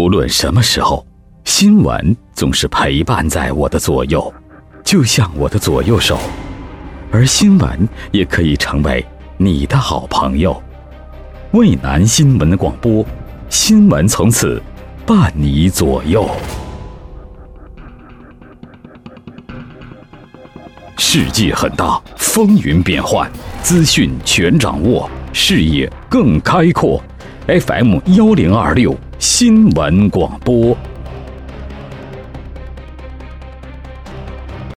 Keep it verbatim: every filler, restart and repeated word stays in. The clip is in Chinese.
无论什么时候，新闻总是陪伴在我的左右，就像我的左右手，而新闻也可以成为你的好朋友。渭南新闻广播，新闻从此伴你左右。世界很大，风云变幻，资讯全掌握，视野更开阔。F M 幺零二六新闻广播。